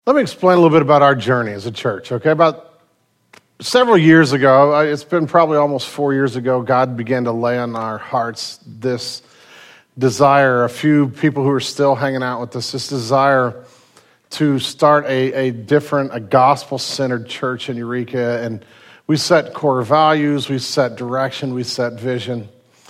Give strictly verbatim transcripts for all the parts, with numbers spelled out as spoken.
Let me explain a little bit about our journey as a church, okay? About several years ago, it's been probably almost four years ago, God began to lay on our hearts this desire, a few people who are still hanging out with us, this desire to start a, a different, a gospel-centered church in Eureka. And we set core values, we set direction, we set vision.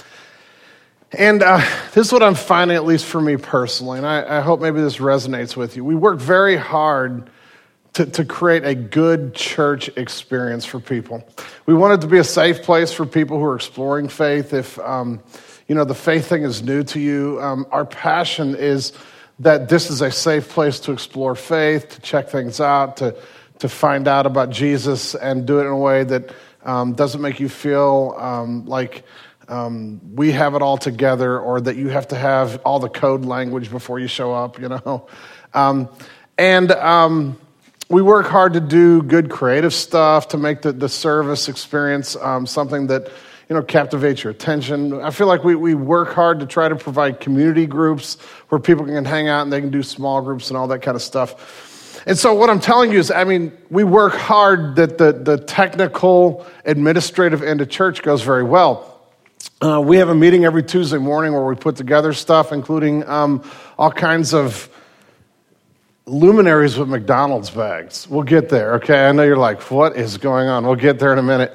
And uh, this is what I'm finding, at least for me personally, and I, I hope maybe this resonates with you. We work very hard to, to create a good church experience for people. We want it to be a safe place for people who are exploring faith. If, um, you know, the faith thing is new to you, um, our passion is that this is a safe place to explore faith, to check things out, to, to find out about Jesus, and do it in a way that um, doesn't make you feel um, like... Um, we have it all together, or that you have to have all the code language before you show up, you know. Um, and um, we work hard to do good creative stuff to make the, the service experience um, something that, you know, captivates your attention. I feel like we, we work hard to try to provide community groups where people can hang out and they can do small groups and all that kind of stuff. And so what I'm telling you is, I mean, we work hard that the, the technical, administrative end of church goes very well. Uh, we have a meeting every Tuesday morning where we put together stuff, including um, all kinds of luminaries with McDonald's bags. We'll get there, okay? I know you're like, what is going on? We'll get there in a minute.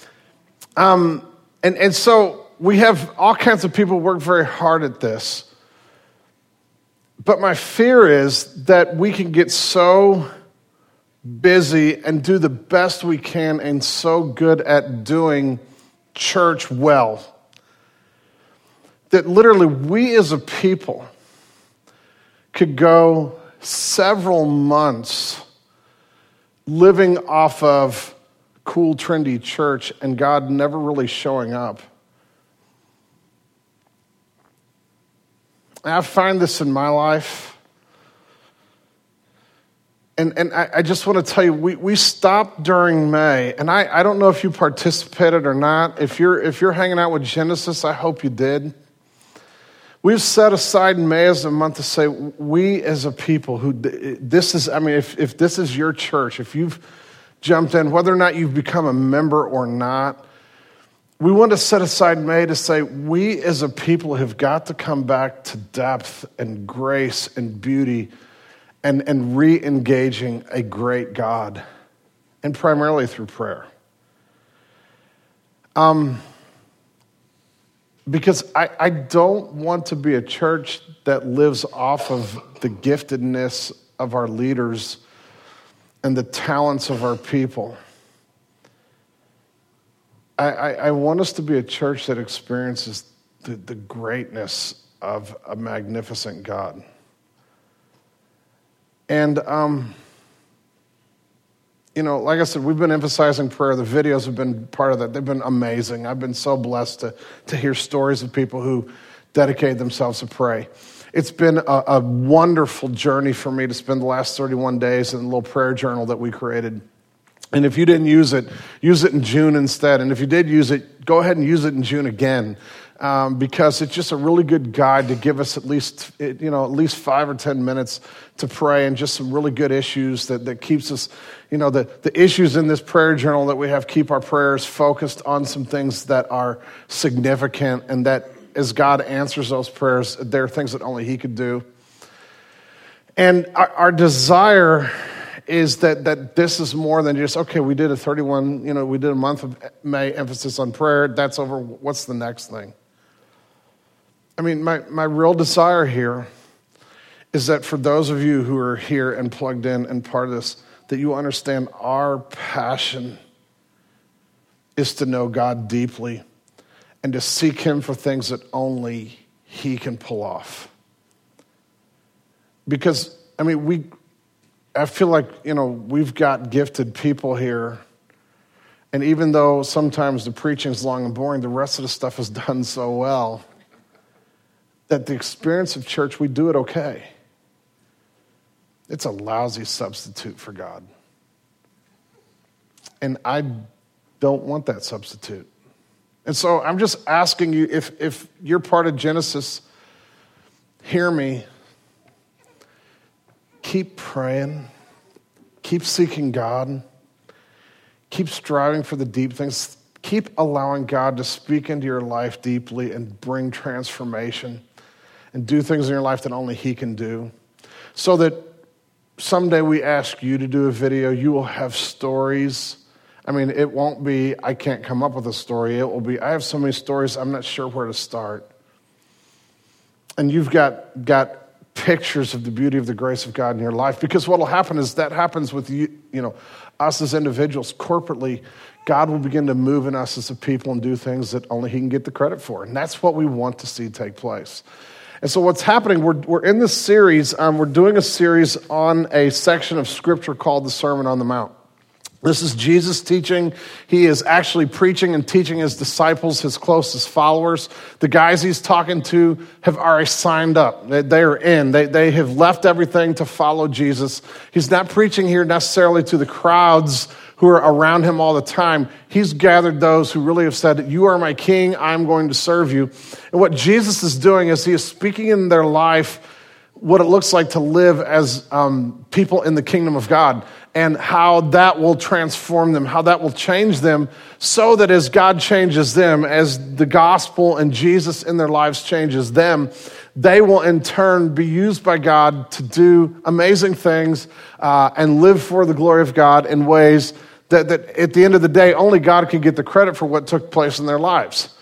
Um, and, and so we have all kinds of people work very hard at this. But my fear is that we can get so busy and do the best we can and so good at doing church well, that literally we as a people could go several months living off of cool, trendy church and God never really showing up. I find this in my life. And and I, I just want to tell you, we, we stopped during May, and I, I don't know if you participated or not. If you're if you're hanging out with Genesis, I hope you did. We've set aside May as a month to say, we as a people who, this is, I mean, if, if this is your church, if you've jumped in, whether or not you've become a member or not, we want to set aside May to say, we as a people have got to come back to depth and grace and beauty and, and re-engaging a great God, and primarily through prayer. Um, because I, I don't want to be a church that lives off of the giftedness of our leaders and the talents of our people. I, I, I want us to be a church that experiences the, the greatness of a magnificent God. And, um, you know, like I said, we've been emphasizing prayer. The videos have been part of that. They've been amazing. I've been so blessed to, to hear stories of people who dedicate themselves to pray. It's been a, a wonderful journey for me to spend the last thirty-one days in a little prayer journal that we created. And if you didn't use it, use it in June instead. And if you did use it, go ahead and use it in June again. Um, because it's just a really good guide to give us at least, you know, at least five or ten minutes to pray, and just some really good issues that, that keeps us, you know, the, the issues in this prayer journal that we have keep our prayers focused on some things that are significant, and that as God answers those prayers, there are things that only He could do. And our, our desire is that that this is more than just, okay, we did a thirty-one, you know, we did a month of May emphasis on prayer, that's over, what's the next thing? I mean, my, my real desire here is that for those of you who are here and plugged in and part of this, that you understand our passion is to know God deeply and to seek Him for things that only He can pull off. Because, I mean, we, I feel like, you know, we've got gifted people here, and even though sometimes the preaching's long and boring, the rest of the stuff is done so well that the experience of church, we do it okay. It's a lousy substitute for God. And I don't want that substitute. And so I'm just asking you, if, if you're part of Genesis, hear me. Keep praying. Keep seeking God. Keep striving for the deep things. Keep allowing God to speak into your life deeply and bring transformation and do things in your life that only he can do. So that someday we ask you to do a video, you will have stories. I mean, it won't be, I can't come up with a story. It will be, I have so many stories, I'm not sure where to start. And you've got, got pictures of the beauty of the grace of God in your life. Because what will happen is that happens with you, you know, us as individuals. Corporately, God will begin to move in us as a people and do things that only he can get the credit for. And that's what we want to see take place. And so what's happening, we're, we're in this series, um, we're doing a series on a section of Scripture called the Sermon on the Mount. This is Jesus teaching. He is actually preaching and teaching his disciples, his closest followers. The guys he's talking to have already signed up. They, they are in. They, they have left everything to follow Jesus. He's not preaching here necessarily to the crowds who are around him all the time. He's gathered those who really have said, you are my king, I'm going to serve you. And what Jesus is doing is he is speaking in their life what it looks like to live as um, people in the kingdom of God, and how that will transform them, how that will change them, so that as God changes them, as the gospel and Jesus in their lives changes them, they will in turn be used by God to do amazing things uh, and live for the glory of God in ways that, that at the end of the day, only God can get the credit for what took place in their lives.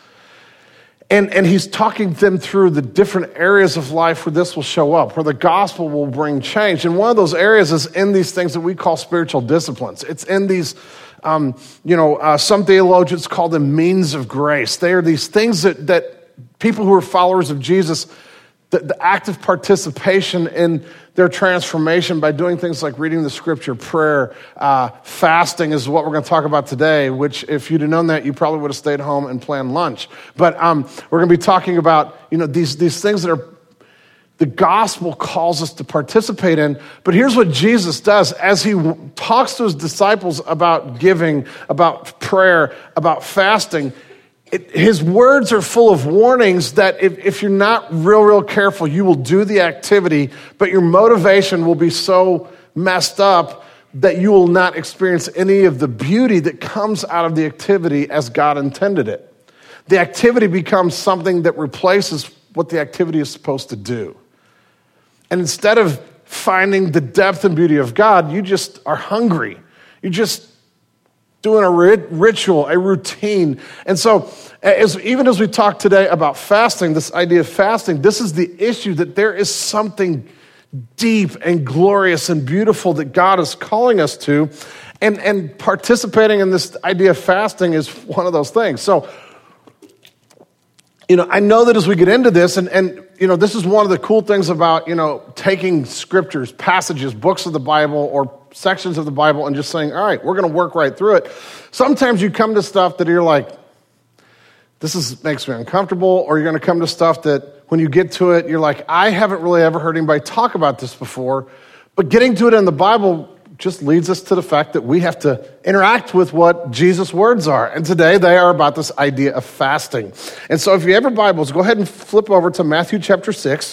And, and he's talking them through the different areas of life where this will show up, where the gospel will bring change. And one of those areas is in these things that we call spiritual disciplines. It's in these, um, you know, uh, some theologians call them means of grace. They are these things that, that people who are followers of Jesus, the, the active participation in their transformation by doing things like reading the scripture, prayer, uh, fasting is what we're going to talk about today, which if you'd have known that, you probably would have stayed home and planned lunch. But um, we're going to be talking about, you know, these, these things that are the gospel calls us to participate in. But here's what Jesus does as he w- talks to his disciples about giving, about prayer, about fasting. It, his words are full of warnings that if, if you're not real, real careful, you will do the activity, but your motivation will be so messed up that you will not experience any of the beauty that comes out of the activity as God intended it. The activity becomes something that replaces what the activity is supposed to do. And instead of finding the depth and beauty of God, you just are hungry. You just doing a rit- ritual, a routine. And so as, even as we talk today about fasting, this idea of fasting, this is the issue that there is something deep and glorious and beautiful that God is calling us to. And, and participating in this idea of fasting is one of those things. So, you know, I know that as we get into this, and, and you know, this is one of the cool things about, you know, taking scriptures, passages, books of the Bible, or sections of the Bible and just saying, all right, we're going to work right through it. Sometimes you come to stuff that you're like, this is makes me uncomfortable, or you're going to come to stuff that when you get to it, you're like, I haven't really ever heard anybody talk about this before. But getting to it in the Bible just leads us to the fact that we have to interact with what Jesus' words are. And today they are about this idea of fasting. And so if you have your Bibles, go ahead and flip over to Matthew chapter six.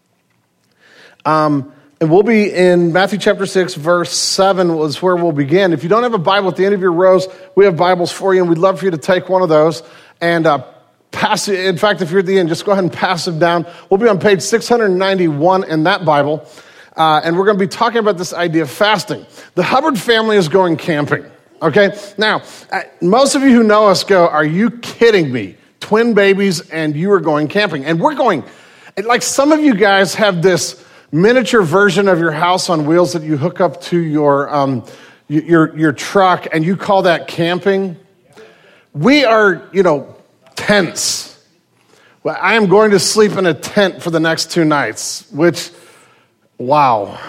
Um, and we'll be in Matthew chapter six, verse seven was where we'll begin. If you don't have a Bible at the end of your rows, we have Bibles for you, and we'd love for you to take one of those and uh, pass it. In fact, if you're at the end, just go ahead and pass them down. We'll be on page six ninety-one in that Bible. Uh, and we're going to be talking about this idea of fasting. The Hubbard family is going camping, okay? Now, uh, most of you who know us go, are you kidding me? Twin babies and you are going camping. And we're going, like some of you guys have this miniature version of your house on wheels that you hook up to your, um, your, your truck, and you call that camping. We are, you know, tents. Well, I am going to sleep in a tent for the next two nights, which... Wow.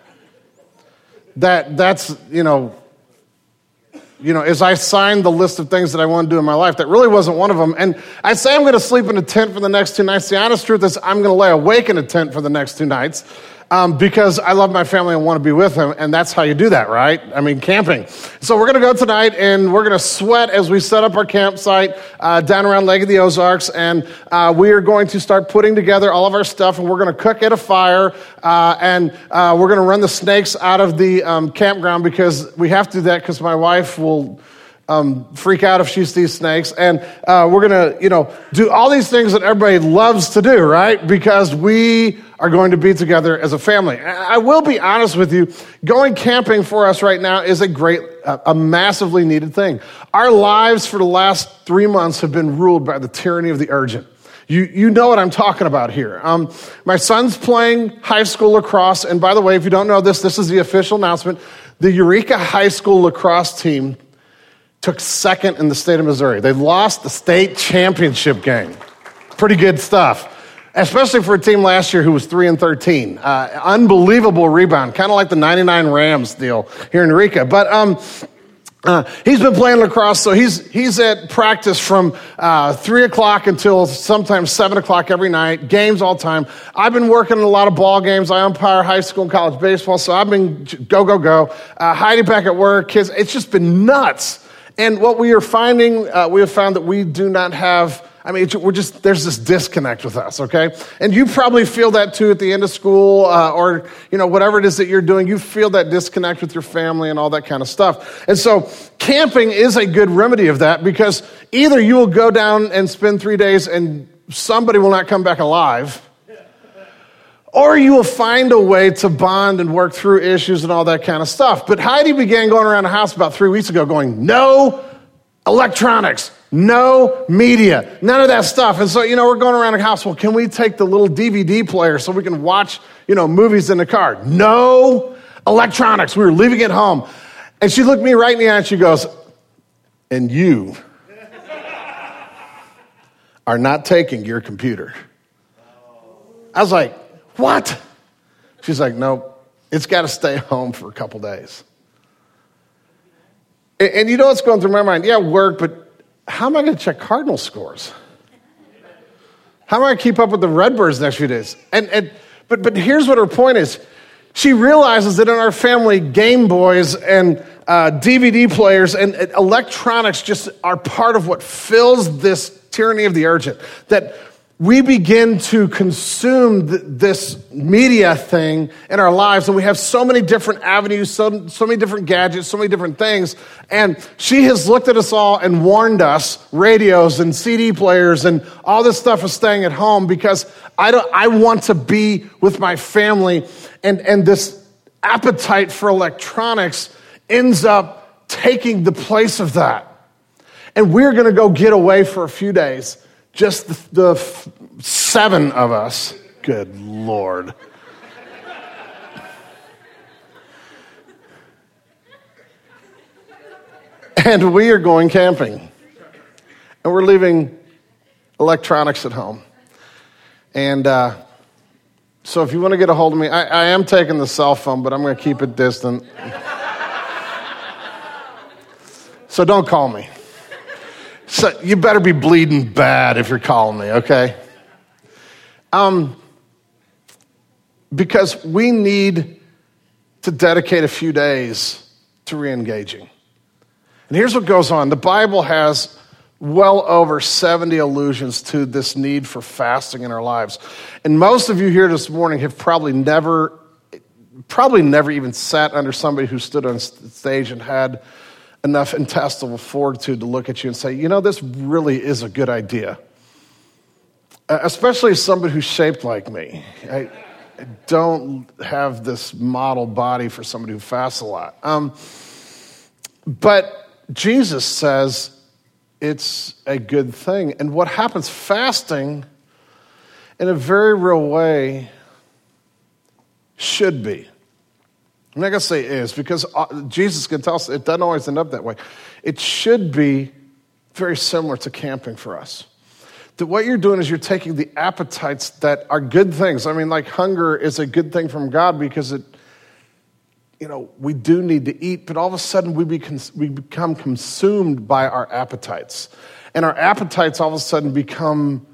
That that's, you know, you know, as I signed the list of things that I want to do in my life, that really wasn't one of them. And I say I'm going to sleep in a tent for the next two nights. The honest truth is I'm going to lay awake in a tent for the next two nights. um, because I love my family and want to be with them, and that's how you do that, right? I mean, camping. So we're going to go tonight, and we're going to sweat as we set up our campsite uh, down around Lake of the Ozarks, and uh, we are going to start putting together all of our stuff, and we're going to cook at a fire, uh, and uh, we're going to run the snakes out of the um, campground because we have to do that because my wife will Um, freak out if she sees snakes. And uh, we're going to, you know, do all these things that everybody loves to do, right? Because we are going to be together as a family. I will be honest with you, going camping for us right now is a great, a massively needed thing. Our lives for the last three months have been ruled by the tyranny of the urgent. You you know what I'm talking about here. Um, my son's playing high school lacrosse. And by the way, if you don't know this, this is the official announcement. The Eureka High School lacrosse team took second in the state of Missouri. They lost the state championship game. Pretty good stuff, especially for a team last year who was three and thirteen. Uh, unbelievable rebound, kind of like the ninety-nine Rams deal here in Eureka. But um, uh, he's been playing lacrosse, so he's he's at practice from uh, three o'clock until sometimes seven o'clock every night. Games all the time. I've been working in a lot of ball games. I umpire high school and college baseball, so I've been go go go. Uh, Heidi back at work, kids. It's just been nuts. And what we are finding, uh, we have found that we do not have, I mean, we're just, there's this disconnect with us, okay? And you probably feel that too at the end of school uh, or, you know, whatever it is that you're doing, you feel that disconnect with your family and all that kind of stuff. And so camping is a good remedy of that because either you will go down and spend three days and somebody will not come back alive, or you will find a way to bond and work through issues and all that kind of stuff. But Heidi began going around the house about three weeks ago going, no electronics, no media, none of that stuff. And so, you know, we're going around the house, well, can we take the little D V D player so we can watch, you know, movies in the car? No electronics. We were leaving it home. And she looked me right in the eye and she goes, and you are not taking your computer. I was like, what? She's like, no, it's got to stay home for a couple days. And, and you know what's going through my mind? Yeah, work, but how am I going to check Cardinal scores? How am I going to keep up with the Redbirds next few days? And, and but but here's what her point is. She realizes that in our family, Game Boys and uh, D V D players and, and electronics just are part of what fills this tyranny of the urgent. That we begin to consume th- this media thing in our lives, and we have so many different avenues, so, so many different gadgets, so many different things. And she has looked at us all and warned us, radios and C D players and all this stuff is staying at home because I don't. I want to be with my family, and and this appetite for electronics ends up taking the place of that. And we're going to go get away for a few days. Just the, the f- seven of us. Good Lord. And we are going camping. And we're leaving electronics at home. And uh, so if you want to get a hold of me, I, I am taking the cell phone, but I'm going to keep it distant. So don't call me. So you better be bleeding bad if you're calling me, okay? Um, because we need to dedicate a few days to re-engaging. And here's what goes on. The Bible has well over seventy allusions to this need for fasting in our lives. And most of you here this morning have probably never, probably never even sat under somebody who stood on stage and had enough intestinal fortitude to look at you and say, you know, this really is a good idea. Uh, especially as somebody who's shaped like me. I, I don't have this model body for somebody who fasts a lot. Um, but Jesus says it's a good thing. And what happens, fasting, in a very real way, should be. I'm not going to say is, because Jesus can tell us it doesn't always end up that way. It should be very similar to camping for us. That what you're doing is you're taking the appetites that are good things. I mean, like hunger is a good thing from God because it, you know, we do need to eat, but all of a sudden we become, we become consumed by our appetites. And our appetites all of a sudden become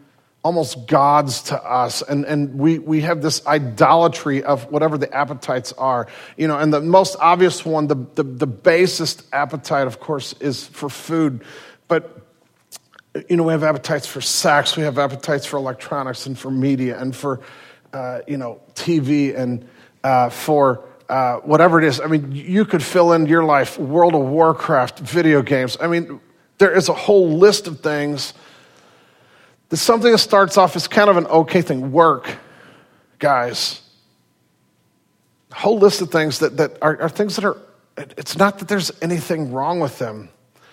almost gods to us, and, and we, we have this idolatry of whatever the appetites are. You know, and the most obvious one, the, the, the basest appetite, of course, is for food. But, you know, we have appetites for sex, we have appetites for electronics and for media and for, uh, you know, T V and uh, for uh, whatever it is. I mean, you could fill in your life, World of Warcraft, video games. I mean, there is a whole list of things. There's something that starts off as kind of an okay thing. Work, guys. A whole list of things that, that are, are things that are, it's not that there's anything wrong with them.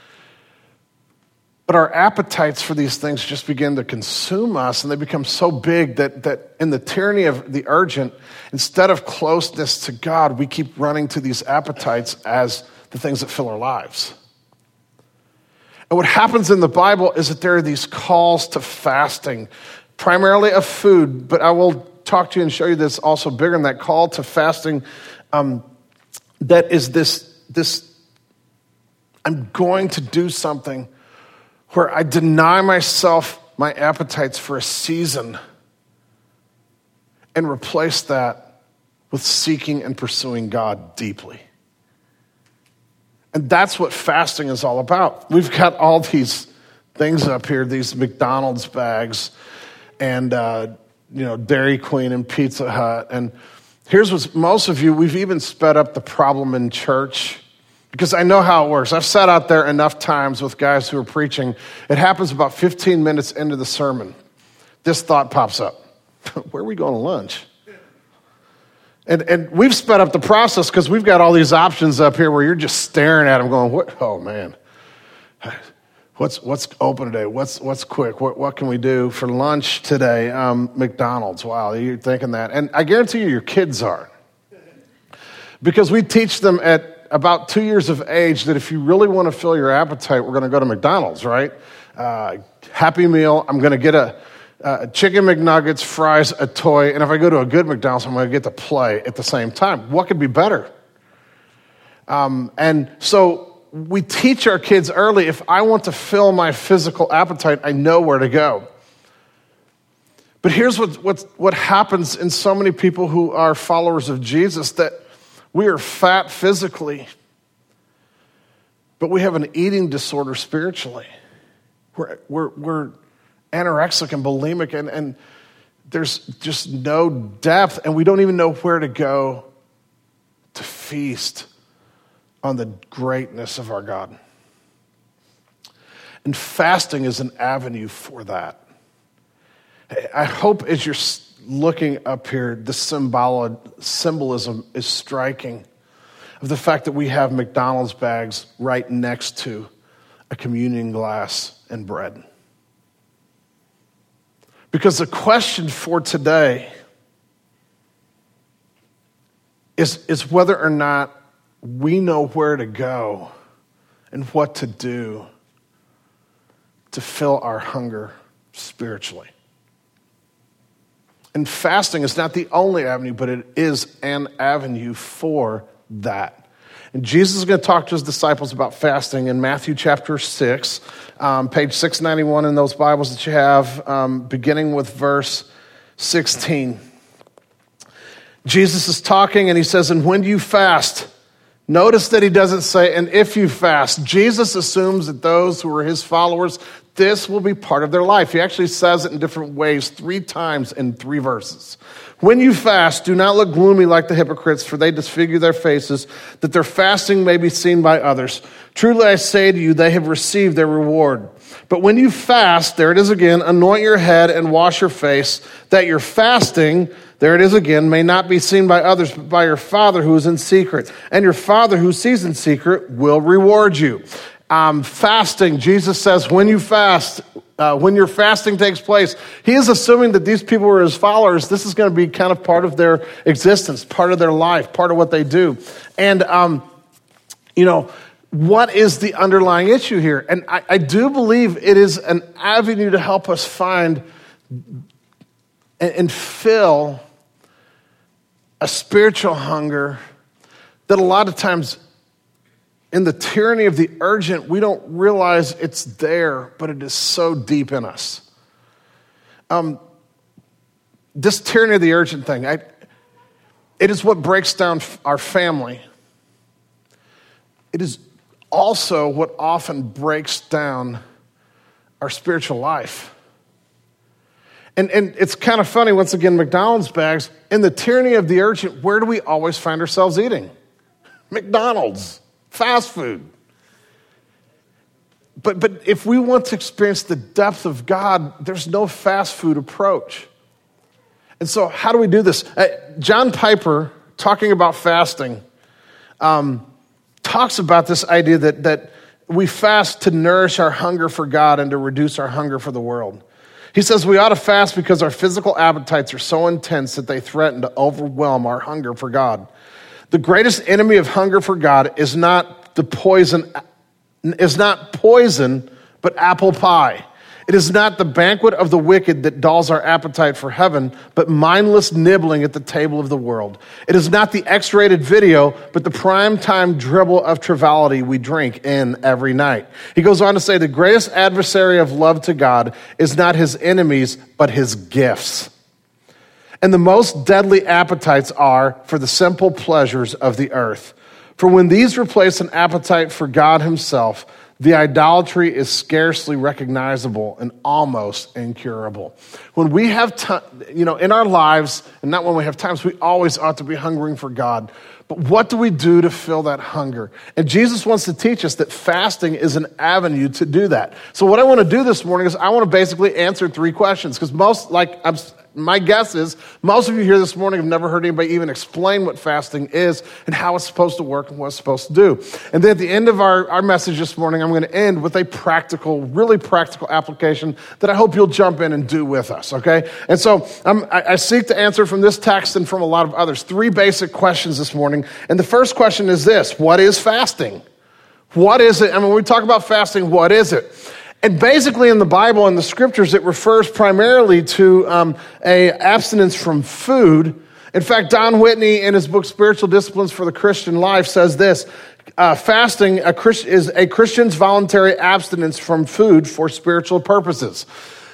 But our appetites for these things just begin to consume us, and they become so big that, that in the tyranny of the urgent, instead of closeness to God, we keep running to these appetites as the things that fill our lives. And what happens in the Bible is that there are these calls to fasting, primarily of food, but I will talk to you and show you this also bigger than that call to fasting um, that is this, this, I'm going to do something where I deny myself my appetites for a season and replace that with seeking and pursuing God deeply. And that's what fasting is all about. We've got all these things up here, these McDonald's bags and, uh, you know, Dairy Queen and Pizza Hut. And here's what most of you, we've even sped up the problem in church because I know how it works. I've sat out there enough times with guys who are preaching. It happens about fifteen minutes into the sermon. This thought pops up. Where are we going to lunch? And and we've sped up the process because we've got all these options up here where you're just staring at them going, "What? Oh, man. What's what's open today? What's what's quick? What what can we do for lunch today? Um, McDonald's. Wow, you're thinking that. And I guarantee you your kids are. Because we teach them at about two years of age that if you really want to fill your appetite, we're going to go to McDonald's, right? Uh, Happy Meal. I'm going to get a, a chicken McNuggets, fries, a toy. And if I go to a good McDonald's, I'm going to get to play at the same time. What could be better? Um, and so we teach our kids early, if I want to fill my physical appetite, I know where to go. But here's what, what, what happens in so many people who are followers of Jesus, that we are fat physically, but we have an eating disorder spiritually. We're, we're, we're anorexic and bulimic, and, and there's just no depth, and we don't even know where to go to feast on the greatness of our God. And fasting is an avenue for that. I hope as you're looking up here, the symbolo- symbolism is striking of the fact that we have McDonald's bags right next to a communion glass and bread. Because the question for today is, is whether or not we know where to go and what to do to fill our hunger spiritually. And fasting is not the only avenue, but it is an avenue for that. And Jesus is going to talk to his disciples about fasting in Matthew chapter six, um, page six ninety-one in those Bibles that you have, um, beginning with verse sixteen. Jesus is talking and he says, and when you fast, notice that he doesn't say, and if you fast. Jesus assumes that those who are his followers, this will be part of their life. He actually says it in different ways three times in three verses. When you fast, do not look gloomy like the hypocrites, for they disfigure their faces, that their fasting may be seen by others. Truly I say to you, they have received their reward. But when you fast, there it is again, anoint your head and wash your face, that your fasting, there it is again, may not be seen by others, but by your Father who is in secret. And your Father who sees in secret will reward you. Um, fasting, Jesus says, when you fast, uh, when your fasting takes place, he is assuming that these people are his followers. This is going to be kind of part of their existence, part of their life, part of what they do. And, um, you know, what is the underlying issue here? And I, I do believe it is an avenue to help us find and, and fill a spiritual hunger that a lot of times in the tyranny of the urgent, we don't realize it's there, but it is so deep in us. um, this tyranny of the urgent thing, I, it is what breaks down our family. It is also what often breaks down our spiritual life. And, and it's kind of funny, once again, McDonald's bags, in the tyranny of the urgent, where do we always find ourselves eating? McDonald's, fast food. But, but if we want to experience the depth of God, there's no fast food approach. And so how do we do this? Uh, John Piper, talking about fasting, um, talks about this idea that, that we fast to nourish our hunger for God and to reduce our hunger for the world. He says we ought to fast because our physical appetites are so intense that they threaten to overwhelm our hunger for God. The greatest enemy of hunger for God is not the poison, is not poison, but apple pie. It is not the banquet of the wicked that dulls our appetite for heaven, but mindless nibbling at the table of the world. It is not the X-rated video, but the prime-time dribble of triviality we drink in every night. He goes on to say the greatest adversary of love to God is not his enemies, but his gifts. And the most deadly appetites are for the simple pleasures of the earth. For when these replace an appetite for God himself, the idolatry is scarcely recognizable and almost incurable. When we have time, you know, in our lives, and not when we have times, we always ought to be hungering for God. But what do we do to fill that hunger? And Jesus wants to teach us that fasting is an avenue to do that. So what I want to do this morning is I want to basically answer three questions, because most, like, I'm, my guess is most of you here this morning have never heard anybody even explain what fasting is and how it's supposed to work and what it's supposed to do. And then at the end of our, our message this morning, I'm going to end with a practical, really practical application that I hope you'll jump in and do with us, okay? And so I'm, I, I seek to answer from this text and from a lot of others three basic questions this morning. And the first question is this: what is fasting? What is it? I mean, when we talk about fasting, what is it? And basically in the Bible and the scriptures, it refers primarily to um, a abstinence from food. In fact, Don Whitney, in his book, Spiritual Disciplines for the Christian Life, says this: uh, fasting a Christ- is a Christian's voluntary abstinence from food for spiritual purposes.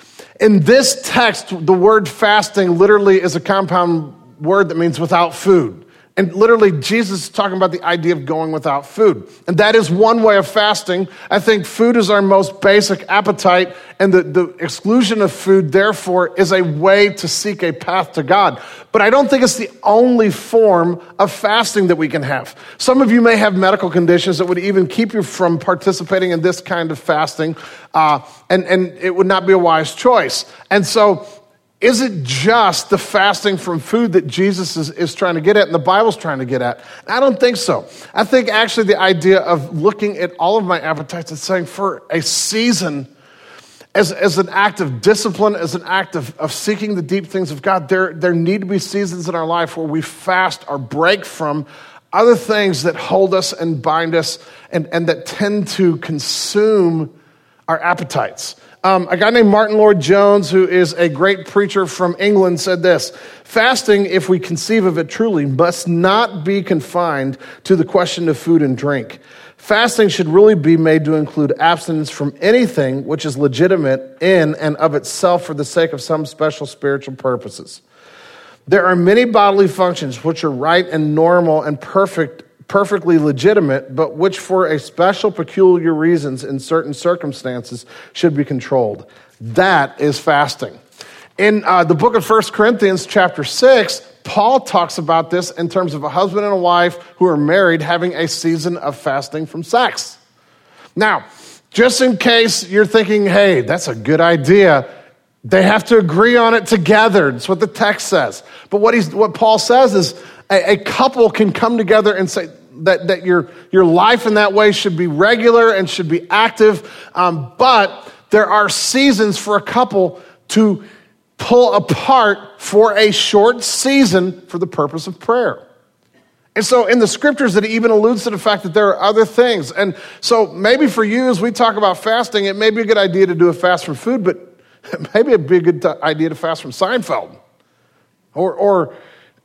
In this text, the word fasting literally is a compound word that means without food. And literally, Jesus is talking about the idea of going without food. And that is one way of fasting. I think food is our most basic appetite, and the, the exclusion of food, therefore, is a way to seek a path to God. But I don't think it's the only form of fasting that we can have. Some of you may have medical conditions that would even keep you from participating in this kind of fasting, uh, and, and it would not be a wise choice. And so, is it just the fasting from food that Jesus is, is trying to get at and the Bible's trying to get at? I don't think so. I think actually the idea of looking at all of my appetites and saying for a season, as, as an act of discipline, as an act of, of seeking the deep things of God, there, there need to be seasons in our life where we fast or break from other things that hold us and bind us and, and that tend to consume our appetites. Um, a guy named Martin Lloyd-Jones, who is a great preacher from England, said this: fasting, if we conceive of it truly, must not be confined to the question of food and drink. Fasting should really be made to include abstinence from anything which is legitimate in and of itself for the sake of some special spiritual purposes. There are many bodily functions which are right and normal and perfect perfectly legitimate, but which for a special peculiar reasons in certain circumstances should be controlled. That is fasting. In uh, the book of First Corinthians chapter six, Paul talks about this in terms of a husband and a wife who are married having a season of fasting from sex. Now, just in case you're thinking, hey, that's a good idea, they have to agree on it together. That's what the text says. But what he's, what Paul says is a, a couple can come together and say that, that your, your life in that way should be regular and should be active. Um, but there are seasons for a couple to pull apart for a short season for the purpose of prayer. And so in the scriptures, it even alludes to the fact that there are other things. And so maybe for you, as we talk about fasting, it may be a good idea to do a fast from food, but maybe it'd be a good t- idea to fast from Seinfeld. Or, or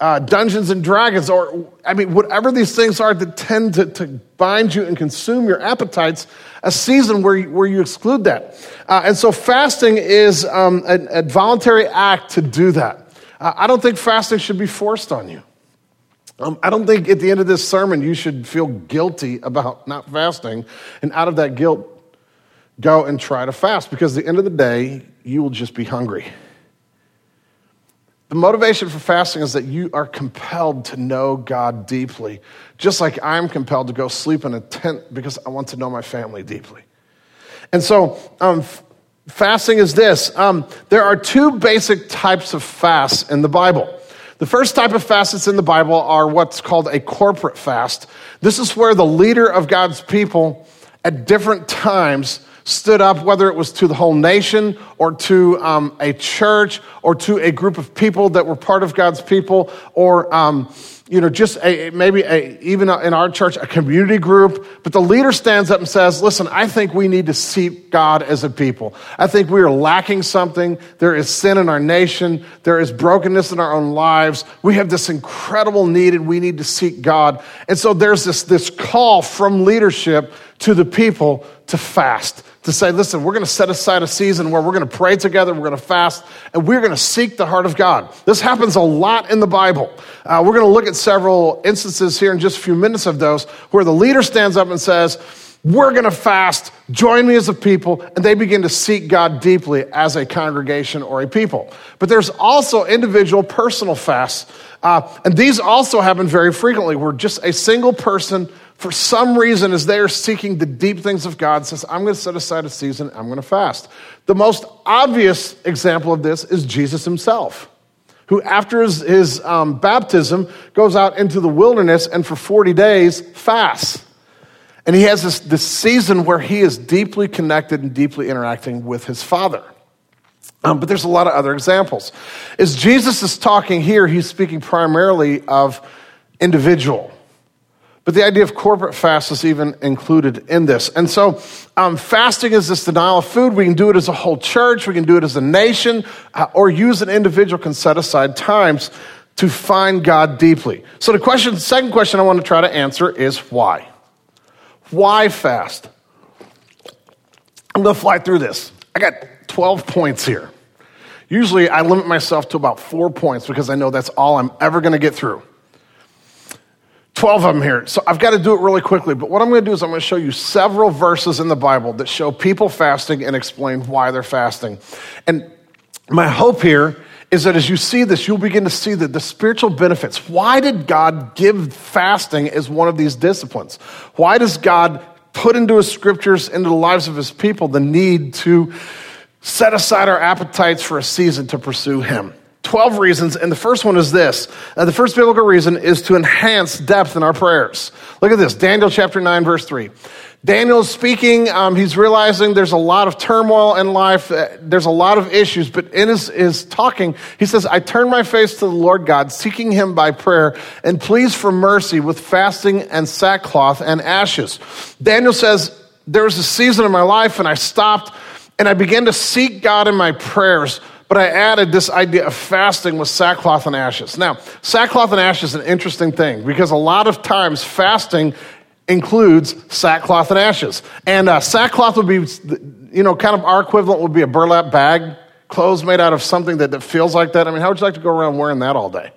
uh, Dungeons and Dragons, or, I mean, whatever these things are that tend to, to bind you and consume your appetites, a season where you, where you exclude that. Uh, and so fasting is um, a, a voluntary act to do that. Uh, I don't think fasting should be forced on you. Um, I don't think at the end of this sermon you should feel guilty about not fasting, and out of that guilt, go and try to fast, because at the end of the day, you will just be hungry. The motivation for fasting is that you are compelled to know God deeply, just like I'm compelled to go sleep in a tent because I want to know my family deeply. And so um, f- fasting is this. Um, there are two basic types of fasts in the Bible. The first type of fast that's in the Bible are what's called a corporate fast. This is where the leader of God's people at different times stood up, whether it was to the whole nation or to um, a church or to a group of people that were part of God's people, or um, you know, just a, maybe a, even in our church, a community group. But the leader stands up and says, listen, I think we need to seek God as a people. I think we are lacking something. There is sin in our nation. There is brokenness in our own lives. We have this incredible need, and we need to seek God. And so there's this, this call from leadership to the people to fast, to say, listen, we're going to set aside a season where we're going to pray together, we're going to fast, and we're going to seek the heart of God. This happens a lot in the Bible. Uh, we're going to look at several instances here in just a few minutes of those where the leader stands up and says, we're going to fast, join me as a people, and they begin to seek God deeply as a congregation or a people. But there's also individual personal fasts, uh, and these also happen very frequently, where just a single person, for some reason, as they are seeking the deep things of God, says, I'm going to set aside a season, I'm going to fast. The most obvious example of this is Jesus himself, who after his, his um, baptism goes out into the wilderness and for forty days fasts. And he has this, this season where he is deeply connected and deeply interacting with his Father. Um, but there's a lot of other examples. As Jesus is talking here, he's speaking primarily of individual. But the idea of corporate fast is even included in this. And so um, fasting is this denial of food. We can do it as a whole church. We can do it as a nation. Uh, or use an individual can set aside times to find God deeply. So the question, second question I want to try to answer is why? Why fast? I'm going to fly through this. I got twelve points here. Usually I limit myself to about four points because I know that's all I'm ever going to get through. twelve of them here. So I've got to do it really quickly. But what I'm going to do is I'm going to show you several verses in the Bible that show people fasting and explain why they're fasting. And my hope here is that as you see this, you'll begin to see that the spiritual benefits. Why did God give fasting as one of these disciplines? Why does God put into his scriptures, into the lives of his people, the need to set aside our appetites for a season to pursue him? twelve reasons, and the first one is this. Uh, the first biblical reason is to enhance depth in our prayers. Look at this, Daniel chapter nine, verse three. Daniel's speaking, um, he's realizing there's a lot of turmoil in life, uh, there's a lot of issues, but in his, his talking, he says, I turn my face to the Lord God, seeking him by prayer, and pleas for mercy with fasting and sackcloth and ashes. Daniel says, there was a season in my life, and I stopped, and I began to seek God in my prayers, but I added this idea of fasting with sackcloth and ashes. Now, sackcloth and ashes is an interesting thing because a lot of times fasting includes sackcloth and ashes. And uh, sackcloth would be, you know, kind of our equivalent would be a burlap bag, clothes made out of something that, that feels like that. I mean, how would you like to go around wearing that all day?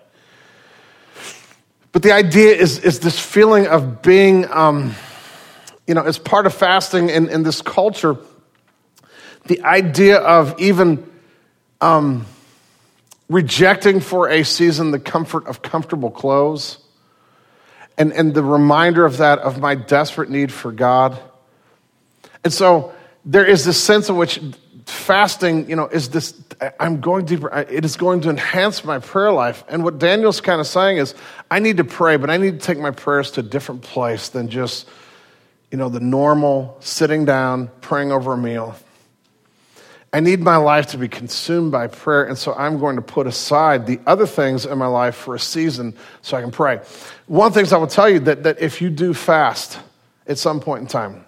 But the idea is, is this feeling of being, um, you know, as part of fasting in, in this culture, the idea of even Um, rejecting for a season the comfort of comfortable clothes, and, and the reminder of that, of my desperate need for God. And so there is this sense in which fasting, you know, is this, I'm going deeper, it is going to enhance my prayer life. And what Daniel's kind of saying is, I need to pray, but I need to take my prayers to a different place than just, you know, the normal sitting down, praying over a meal. I need my life to be consumed by prayer, and so I'm going to put aside the other things in my life for a season so I can pray. One of the things I will tell you, that, that if you do fast at some point in time,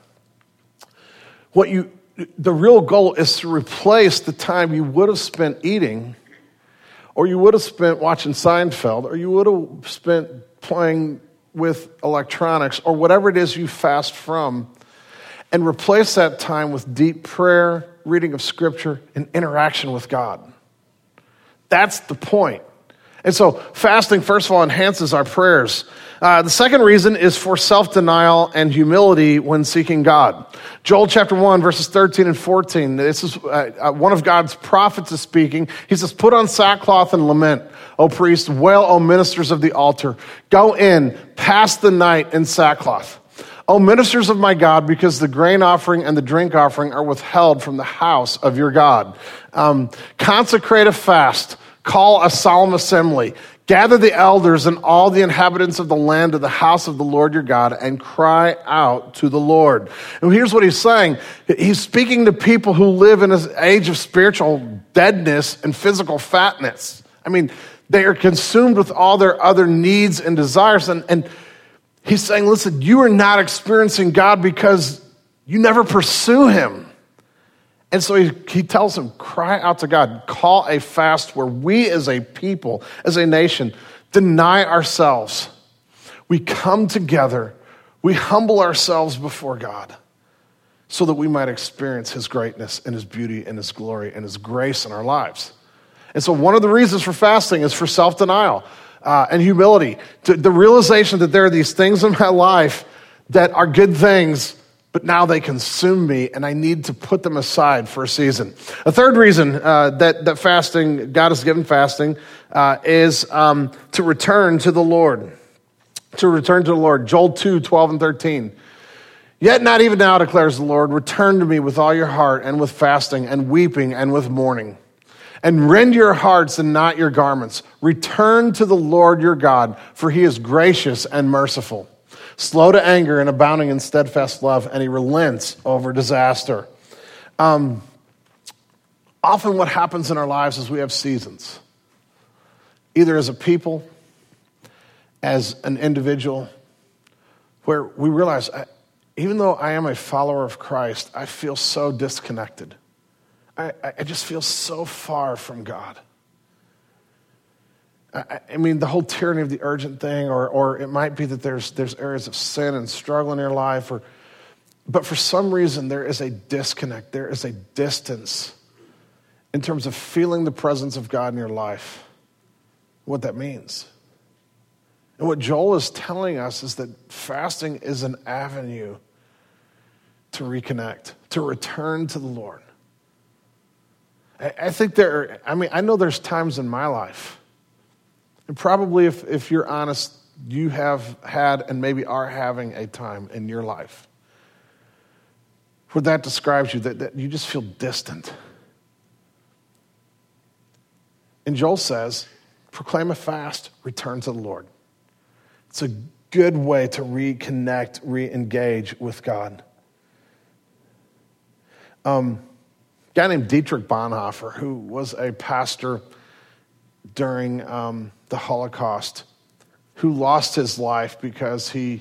what you the real goal is to replace the time you would have spent eating or you would have spent watching Seinfeld, or you would have spent playing with electronics, or whatever it is you fast from, and replace that time with deep prayer, reading of Scripture, and interaction with God. That's the point. And so fasting, first of all, enhances our prayers. Uh, the second reason is for self-denial and humility when seeking God. Joel chapter one, verses thirteen and fourteen. This is uh, one of God's prophets is speaking. He says, "Put on sackcloth and lament, O priests, wail, O ministers of the altar. Go in, pass the night in sackcloth. O ministers of my God, because the grain offering and the drink offering are withheld from the house of your God. Um, consecrate a fast, call a solemn assembly. Gather the elders and all the inhabitants of the land to the house of the Lord your God and cry out to the Lord." And here's what he's saying. He's speaking to people who live in an age of spiritual deadness and physical fatness. I mean, they are consumed with all their other needs and desires. And, and he's saying, listen, you are not experiencing God because you never pursue him. And so he, he tells them, cry out to God, call a fast where we as a people, as a nation, deny ourselves. We come together, we humble ourselves before God so that we might experience his greatness and his beauty and his glory and his grace in our lives. And so one of the reasons for fasting is for self-denial uh, and humility, to, the realization that there are these things in my life that are good things, but now they consume me, and I need to put them aside for a season. A third reason uh, that, that fasting, God has given fasting, uh, is um, to return to the Lord. To return to the Lord. Joel two, twelve and thirteen. "Yet not even now, declares the Lord, return to me with all your heart and with fasting and weeping and with mourning. And rend your hearts and not your garments. Return to the Lord your God, for he is gracious and merciful, slow to anger and abounding in steadfast love, and he relents over disaster." Um, often what happens in our lives is we have seasons, either as a people, as an individual, where we realize, I, even though I am a follower of Christ, I feel so disconnected. I, I just feel so far from God. I, I mean, the whole tyranny of the urgent thing, or or it might be that there's there's areas of sin and struggle in your life, or but for some reason there is a disconnect, there is a distance in terms of feeling the presence of God in your life, what that means. And what Joel is telling us is that fasting is an avenue to reconnect, to return to the Lord. I think there are, I mean, I know there's times in my life, and probably if, if you're honest, you have had and maybe are having a time in your life where that describes you, that, that you just feel distant. And Joel says, proclaim a fast, return to the Lord. It's a good way to reconnect, re-engage with God. Um, a guy named Dietrich Bonhoeffer, who was a pastor during um, the Holocaust, who lost his life because he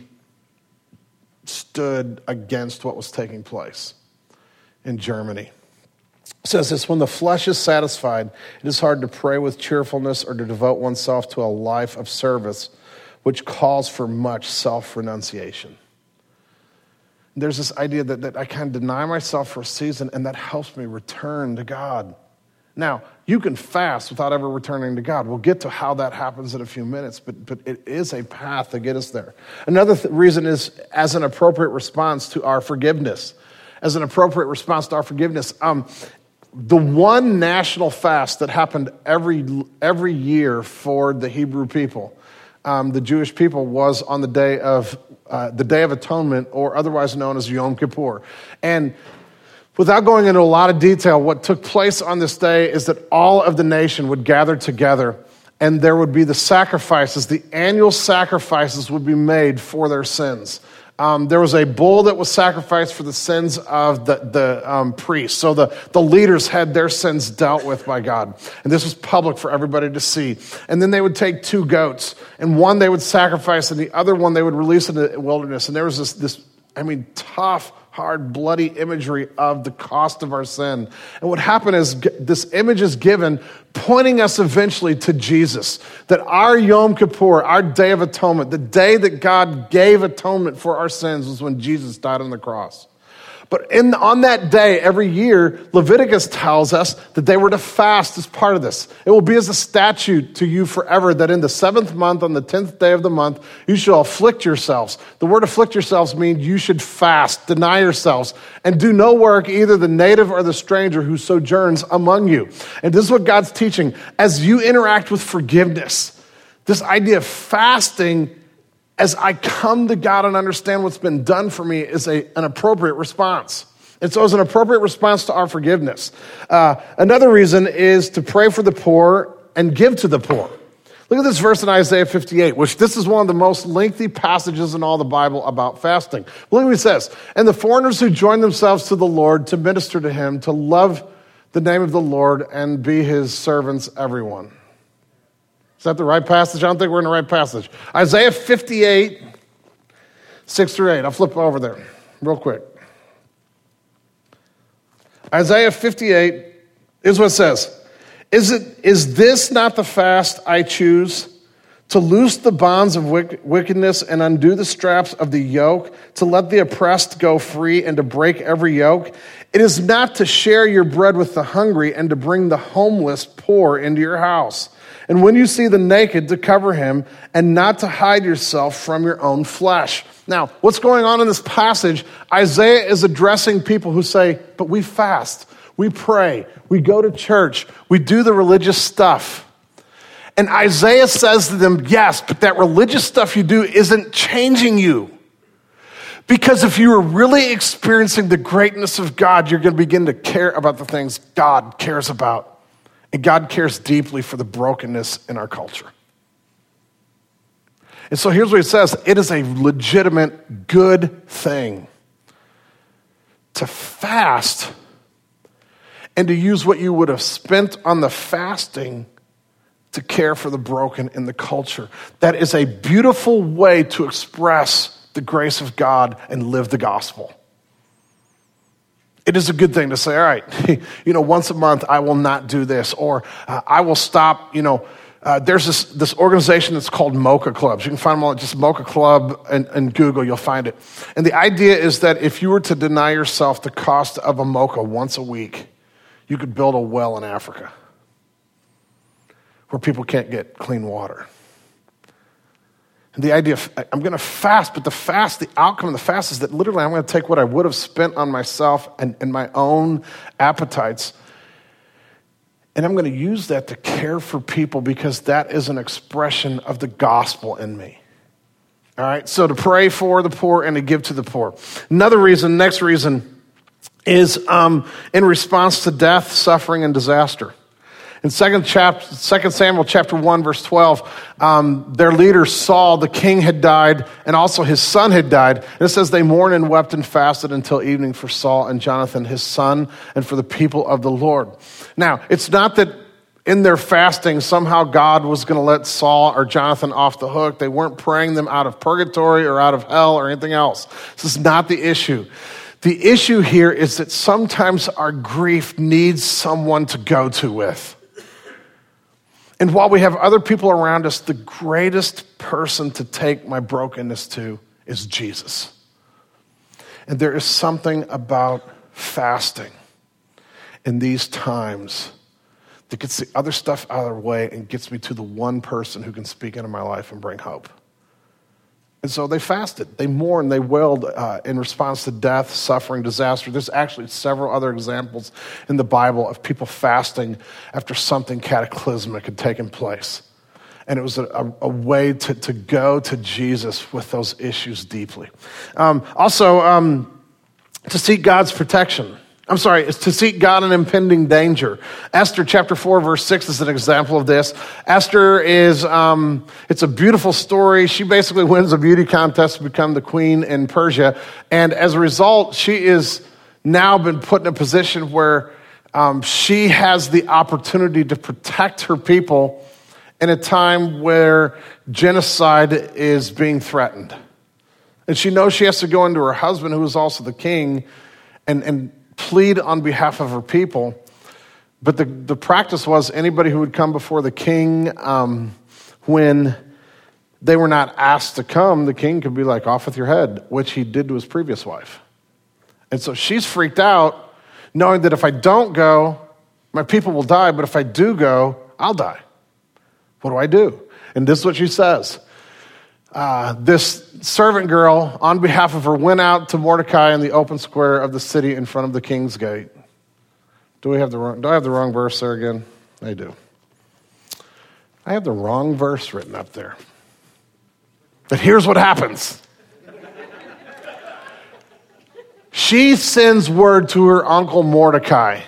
stood against what was taking place in Germany. It says this: when the flesh is satisfied, it is hard to pray with cheerfulness or to devote oneself to a life of service, which calls for much self-renunciation. There's this idea that, that I kind of deny myself for a season, and that helps me return to God. Now, you can fast without ever returning to God. We'll get to how that happens in a few minutes, but, but it is a path to get us there. Another th- reason is as an appropriate response to our forgiveness. As an appropriate response to our forgiveness. Um, the one national fast that happened every every year for the Hebrew people, um, the Jewish people, was on the day of uh, the Day of Atonement, or otherwise known as Yom Kippur. And without going into a lot of detail, what took place on this day is that all of the nation would gather together, and there would be the sacrifices, the annual sacrifices would be made for their sins. Um, there was a bull that was sacrificed for the sins of the, the um, priests. So the, the leaders had their sins dealt with by God. And this was public for everybody to see. And then they would take two goats, and one they would sacrifice, and the other one they would release into the wilderness. And there was this, this I mean, tough, hard, bloody imagery of the cost of our sin. And what happened is this image is given pointing us eventually to Jesus, that our Yom Kippur, our Day of Atonement, the day that God gave atonement for our sins was when Jesus died on the cross. But in, on that day, every year, Leviticus tells us that they were to fast as part of this. It will be as a statute to you forever that in the seventh month, on the tenth day of the month, you shall afflict yourselves. The word afflict yourselves means you should fast, deny yourselves, and do no work, either the native or the stranger who sojourns among you. And this is what God's teaching. As you interact with forgiveness, this idea of fasting as I come to God and understand what's been done for me is a, an appropriate response. And so it's an appropriate response to our forgiveness. Uh, another reason is to pray for the poor and give to the poor. Look at this verse in Isaiah fifty-eight, which this is one of the most lengthy passages in all the Bible about fasting. Look what it says. And the foreigners who join themselves to the Lord to minister to him, to love the name of the Lord and be his servants, everyone. Is that the right passage? I don't think we're in the right passage. Isaiah fifty-eight, six through eight. I'll flip over there real quick. Isaiah fifty-eight is what it says. Is it, is this not the fast I choose? To loose the bonds of wickedness and undo the straps of the yoke, to let the oppressed go free and to break every yoke? It is not to share your bread with the hungry and to bring the homeless poor into your house. And when you see the naked, to cover him, and not to hide yourself from your own flesh. Now, what's going on in this passage? Isaiah is addressing people who say, but we fast, we pray, we go to church, we do the religious stuff. And Isaiah says to them, yes, but that religious stuff you do isn't changing you. Because if you are really experiencing the greatness of God, you're going to begin to care about the things God cares about. And God cares deeply for the brokenness in our culture. And so here's what he says. It is a legitimate good thing to fast and to use what you would have spent on the fasting to care for the broken in the culture. That is a beautiful way to express the grace of God and live the gospel. It is a good thing to say, all right, you know, once a month I will not do this, or uh, I will stop, you know, uh, there's this, this organization that's called Mocha Clubs. You can find them all, just Mocha Club and, and Google, you'll find it. And the idea is that if you were to deny yourself the cost of a mocha once a week, you could build a well in Africa where people can't get clean water. And the idea of, I'm going to fast, but the fast, the outcome of the fast is that literally I'm going to take what I would have spent on myself and, and my own appetites, and I'm going to use that to care for people because that is an expression of the gospel in me. All right, so to pray for the poor and to give to the poor. Another reason, next reason, is um, in response to death, suffering, and disaster. In Second Samuel chapter one, verse twelve, um, their leader Saul, the king, had died, and also his son had died. And it says they mourned and wept and fasted until evening for Saul and Jonathan, his son, and for the people of the Lord. Now, it's not that in their fasting somehow God was going to let Saul or Jonathan off the hook. They weren't praying them out of purgatory or out of hell or anything else. This is not the issue. The issue here is that sometimes our grief needs someone to go to with. And while we have other people around us, the greatest person to take my brokenness to is Jesus. And there is something about fasting in these times that gets the other stuff out of the way and gets me to the one person who can speak into my life and bring hope. And so they fasted, they mourned, they wailed uh, in response to death, suffering, disaster. There's actually several other examples in the Bible of people fasting after something cataclysmic had taken place. And it was a, a, a way to, to go to Jesus with those issues deeply. Um, also, um, to seek God's protection. I'm sorry, it's to seek God in impending danger. Esther chapter four, verse six is an example of this. Esther is, um, it's a beautiful story. She basically wins a beauty contest to become the queen in Persia. And as a result, she is now been put in a position where um, she has the opportunity to protect her people in a time where genocide is being threatened. And she knows she has to go into her husband, who is also the king, and, and plead on behalf of her people. But the, the practice was anybody who would come before the king um, when they were not asked to come, the king could be like, off with your head, which he did to his previous wife. And so she's freaked out, knowing that if I don't go, my people will die, but if I do go, I'll die. What do I do? And this is what she says. Uh, this servant girl, on behalf of her, went out to Mordecai in the open square of the city in front of the king's gate. Do we have the wrong, do I have the wrong verse there again? I do. I have the wrong verse written up there. But here's what happens. She sends word to her uncle Mordecai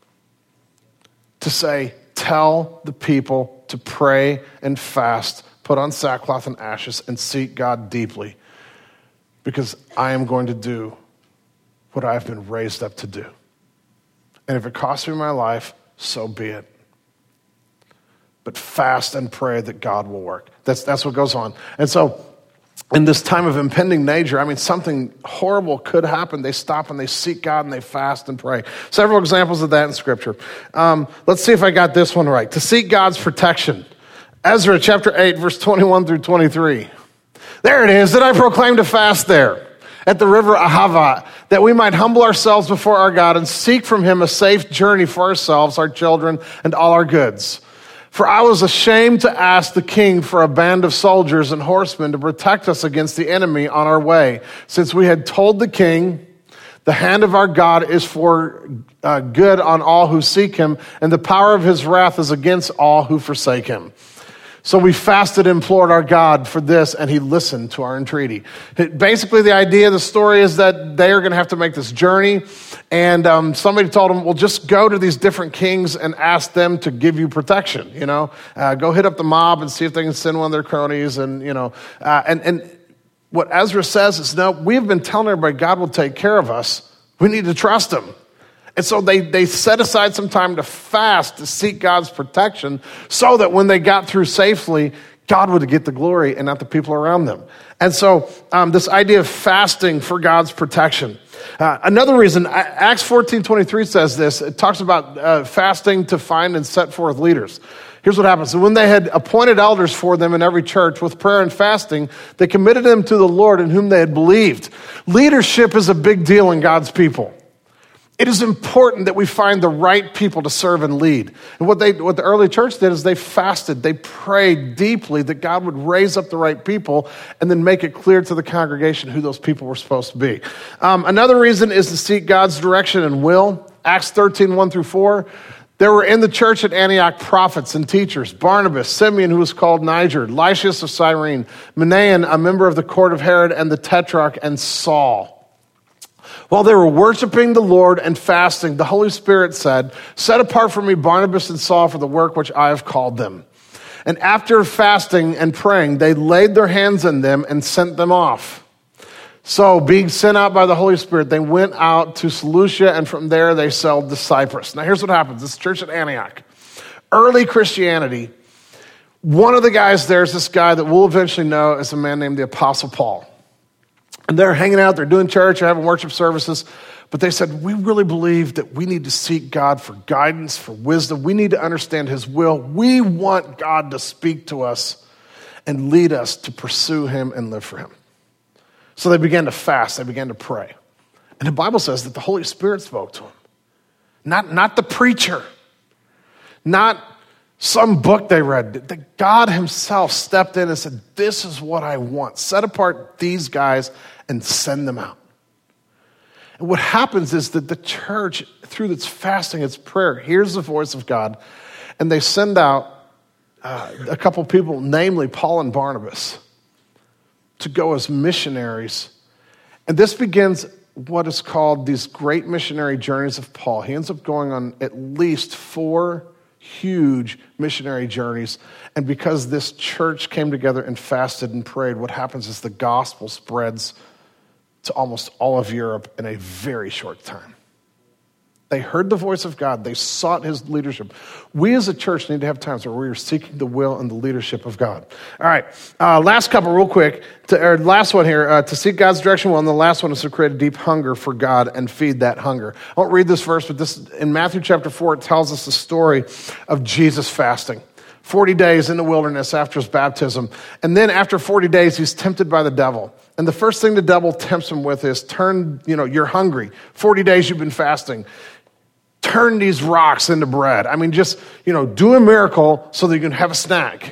to say, tell the people to pray and fast, put on sackcloth and ashes, and seek God deeply, because I am going to do what I have been raised up to do. And if it costs me my life, so be it. But fast and pray that God will work. That's, that's what goes on. And so in this time of impending danger, I mean, something horrible could happen. They stop and they seek God and they fast and pray. Several examples of that in Scripture. Um, let's see if I got this one right. To seek God's protection. Ezra chapter eight, verse twenty-one through twenty-three. There it is. That I proclaim to fast there at the river Ahava, that we might humble ourselves before our God and seek from him a safe journey for ourselves, our children, and all our goods. For I was ashamed to ask the king for a band of soldiers and horsemen to protect us against the enemy on our way, since we had told the king, the hand of our God is for uh, good on all who seek him, and the power of his wrath is against all who forsake him. So we fasted and implored our God for this, and he listened to our entreaty. Basically, the idea of the story is that they are going to have to make this journey, and um, somebody told them, well, just go to these different kings and ask them to give you protection, you know. Uh, go hit up the mob and see if they can send one of their cronies, and, you know. Uh, and, and what Ezra says is, no, we've been telling everybody God will take care of us. We need to trust him. And so they, they set aside some time to fast, to seek God's protection, so that when they got through safely, God would get the glory and not the people around them. And so um, this idea of fasting for God's protection. Uh, another reason, Acts fourteen twenty-three says this. It talks about uh, fasting to find and set forth leaders. Here's what happens. So when they had appointed elders for them in every church with prayer and fasting, they committed them to the Lord in whom they had believed. Leadership is a big deal in God's people. It is important that we find the right people to serve and lead. And what they, what the early church did is they fasted. They prayed deeply that God would raise up the right people and then make it clear to the congregation who those people were supposed to be. Um, another reason is to seek God's direction and will. Acts thirteen, one through four. There were in the church at Antioch prophets and teachers, Barnabas, Simeon, who was called Niger, Lysias of Cyrene, Manaen, a member of the court of Herod, and the Tetrarch, and Saul. While they were worshiping the Lord and fasting, the Holy Spirit said, set apart for me Barnabas and Saul for the work which I have called them. And after fasting and praying, they laid their hands on them and sent them off. So being sent out by the Holy Spirit, they went out to Seleucia, and from there they sailed to Cyprus. Now here's what happens. This church at Antioch. Early Christianity, one of the guys there is this guy that we'll eventually know as a man named the Apostle Paul. And they're hanging out, they're doing church, they're having worship services. But they said, we really believe that we need to seek God for guidance, for wisdom. We need to understand his will. We want God to speak to us and lead us to pursue him and live for him. So they began to fast, they began to pray. And the Bible says that the Holy Spirit spoke to them. Not, not the preacher, not some book they read. That God himself stepped in and said, this is what I want. Set apart these guys and send them out. And what happens is that the church, through its fasting, its prayer, hears the voice of God, and they send out uh, a couple people, namely Paul and Barnabas, to go as missionaries. And this begins what is called these great missionary journeys of Paul. He ends up going on at least four huge missionary journeys. And because this church came together and fasted and prayed, what happens is the gospel spreads to almost all of Europe in a very short time. They heard the voice of God. They sought his leadership. We as a church need to have times where we are seeking the will and the leadership of God. All right, uh, last couple real quick. To, or last one here, uh, to seek God's direction well, and the last one is to create a deep hunger for God and feed that hunger. I won't read this verse, but this in Matthew chapter four, it tells us the story of Jesus fasting. forty days in the wilderness after his baptism. And then after forty days, he's tempted by the devil. And the first thing the devil tempts him with is turn, you know, you're hungry. forty days you've been fasting. Turn these rocks into bread. I mean, just, you know, do a miracle so that you can have a snack.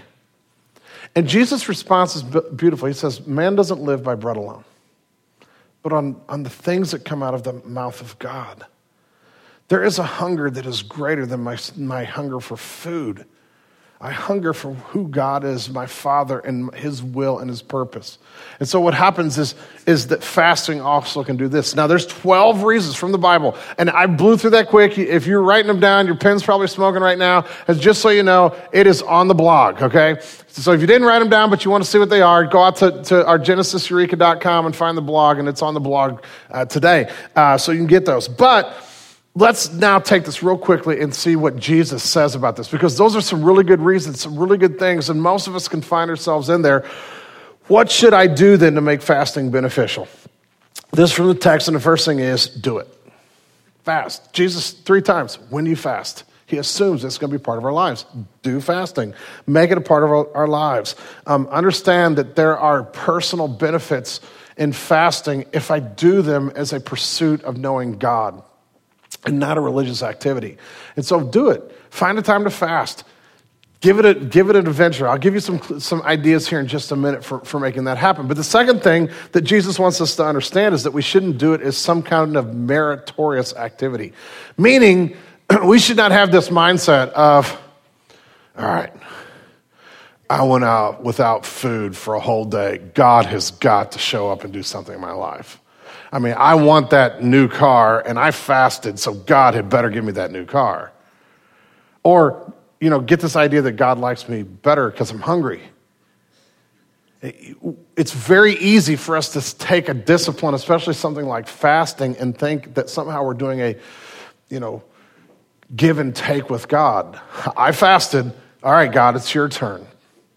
And Jesus' response is beautiful. He says, man doesn't live by bread alone, but on, on the things that come out of the mouth of God. There is a hunger that is greater than my, my hunger for food. I hunger for who God is, my Father, and his will and his purpose. And so what happens is, is that fasting also can do this. Now, there's twelve reasons from the Bible, and I blew through that quick. If you're writing them down, your pen's probably smoking right now. And just so you know, it is on the blog, okay? So if you didn't write them down, but you want to see what they are, go out to, to our genesis eureka dot com and find the blog, and it's on the blog uh, today. Uh, so you can get those. But let's now take this real quickly and see what Jesus says about this, because those are some really good reasons, some really good things, and most of us can find ourselves in there. What should I do then to make fasting beneficial? This from the text, and the first thing is, do it. Fast. Jesus, three times, when do you fast? He assumes it's going to be part of our lives. Do fasting. Make it a part of our, our lives. Um, understand that there are personal benefits in fasting if I do them as a pursuit of knowing God and not a religious activity. And so do it. Find a time to fast. Give it a, give it an adventure. I'll give you some, some ideas here in just a minute for, for making that happen. But the second thing that Jesus wants us to understand is that we shouldn't do it as some kind of meritorious activity. Meaning, we should not have this mindset of, all right, I went out without food for a whole day. God has got to show up and do something in my life. I mean, I want that new car, and I fasted, so God had better give me that new car. Or, you know, get this idea that God likes me better because I'm hungry. It's very easy for us to take a discipline, especially something like fasting, and think that somehow we're doing a, you know, give and take with God. I fasted. All right, God, it's your turn.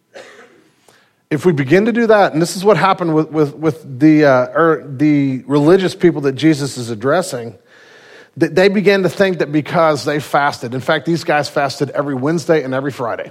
If we begin to do that, and this is what happened with, with, with the, uh, or the religious people that Jesus is addressing, that they began to think that because they fasted, in fact, these guys fasted every Wednesday and every Friday.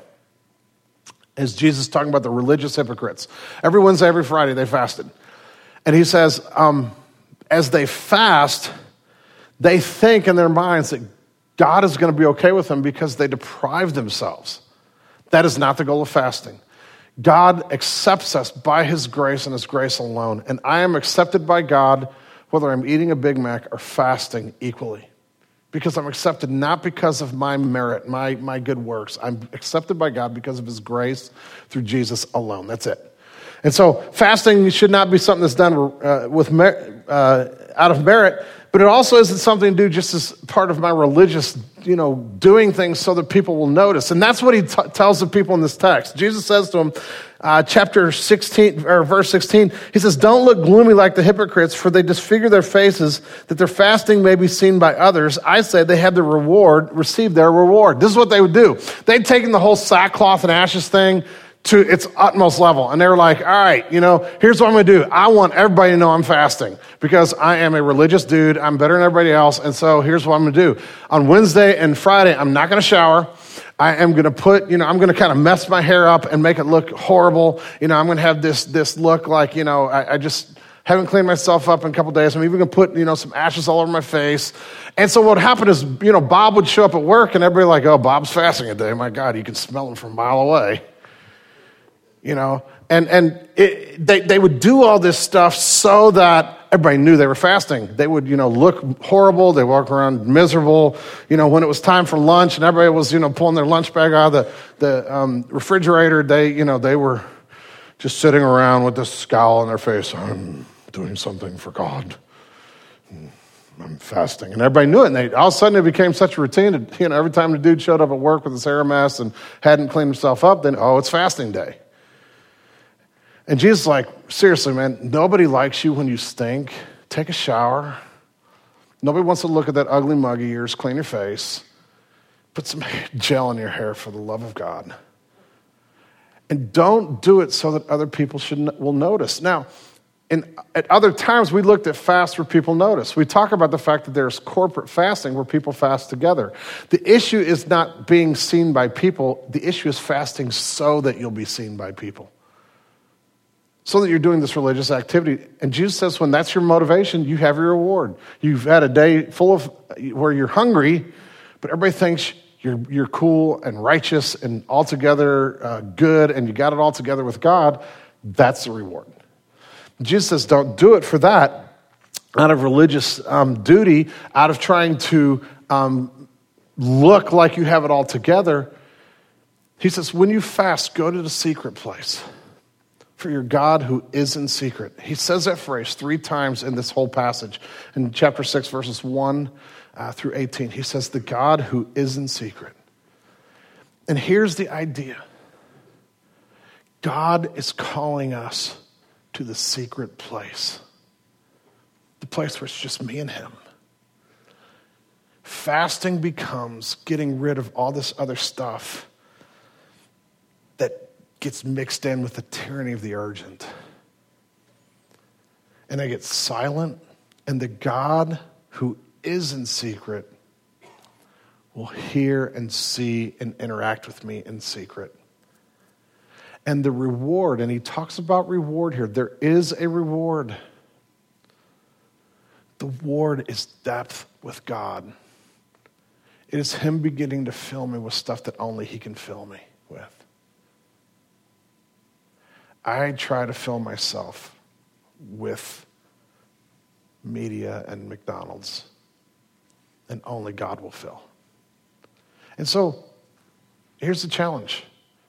As Jesus is talking about the religious hypocrites. Every Wednesday, every Friday, they fasted. And he says, um, as they fast, they think in their minds that God is going to be okay with them because they deprive themselves. That is not the goal of fasting. God accepts us by his grace and his grace alone. And I am accepted by God whether I'm eating a Big Mac or fasting equally. Because I'm accepted not because of my merit, my, my good works. I'm accepted by God because of his grace through Jesus alone. That's it. And so fasting should not be something that's done uh, with mer- uh, out of merit, but it also isn't something to do just as part of my religious, you know, doing things so that people will notice. And that's what he t- tells the people in this text. Jesus says to them, uh, chapter sixteen, or verse sixteen, he says, don't look gloomy like the hypocrites, for they disfigure their faces, that their fasting may be seen by others. I say they have the reward, received their reward. This is what they would do. They'd taken the whole sackcloth and ashes thing to its utmost level. And they were like, all right, you know, here's what I'm going to do. I want everybody to know I'm fasting because I am a religious dude. I'm better than everybody else. And so here's what I'm going to do. On Wednesday and Friday, I'm not going to shower. I am going to put, you know, I'm going to kind of mess my hair up and make it look horrible. You know, I'm going to have this, this look like, you know, I, I just haven't cleaned myself up in a couple days. I'm even going to put, you know, some ashes all over my face. And so what happened is, you know, Bob would show up at work and everybody like, oh, Bob's fasting a day. My God, you can smell him from a mile away. You know, and and it, they they would do all this stuff so that everybody knew they were fasting. They would, you know, look horrible. They walk around miserable. You know, when it was time for lunch and everybody was, you know, pulling their lunch bag out of the the um, refrigerator, they, you know, they were just sitting around with this scowl on their face. I'm doing something for God. I'm fasting, and everybody knew it. And they, all of a sudden, it became such a routine. That, you know, every time the dude showed up at work with his hair a mess and hadn't cleaned himself up, then oh, it's fasting day. And Jesus is like, seriously, man, nobody likes you when you stink. Take a shower. Nobody wants to look at that ugly mug of yours, clean your face, put some gel in your hair for the love of God. And don't do it so that other people should will notice. Now, in, at other times, we looked at fast where people notice. We talk about the fact that there's corporate fasting where people fast together. The issue is not being seen by people. The issue is fasting so that you'll be seen by people. So that you're doing this religious activity. And Jesus says when that's your motivation, you have your reward. You've had a day full of where you're hungry, but everybody thinks you're, you're cool and righteous and altogether uh, good, and you got it all together with God. That's the reward. Jesus says, don't do it for that, out of religious um, duty, out of trying to um, look like you have it all together. He says, when you fast, go to the secret place for your God who is in secret. He says that phrase three times in this whole passage. In chapter six, verses one uh, through eighteen, he says, the God who is in secret. And here's the idea. God is calling us to the secret place. The place where it's just me and him. Fasting becomes getting rid of all this other stuff that gets mixed in with the tyranny of the urgent. And I get silent, and the God who is in secret will hear and see and interact with me in secret. And the reward, and he talks about reward here. There is a reward. The reward is depth with God. It is him beginning to fill me with stuff that only he can fill me with. I try to fill myself with media and McDonald's, and only God will fill. And so, here's the challenge.